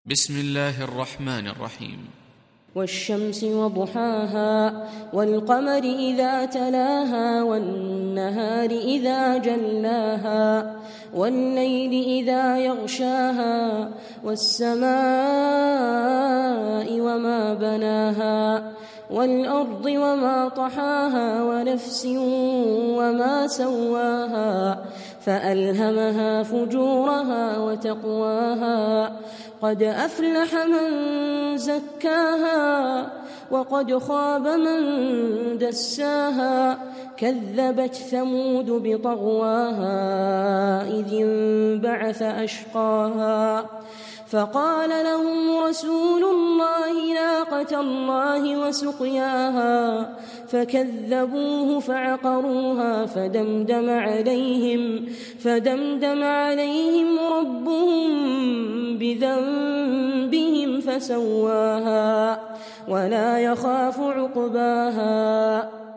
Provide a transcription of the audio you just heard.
بسم الله الرحمن الرحيم. والشمس وضحاها والقمر إذا تلاها والنهار إذا جلاها والليل إذا يغشاها والسماء وما بناها والأرض وما طحاها ونفس وما سواها فألهمها فجورها وتقواها قد أفلح من زكاها وقد خاب من دساها كذبت ثمود بطغواها إذ انبعث أشقاها فقال لهم رسول الله ناقة الله وسقياها فكذبوه فعقروها فدمدم عليهم ربهم بذنبهم فسواها ولا يخاف عقباها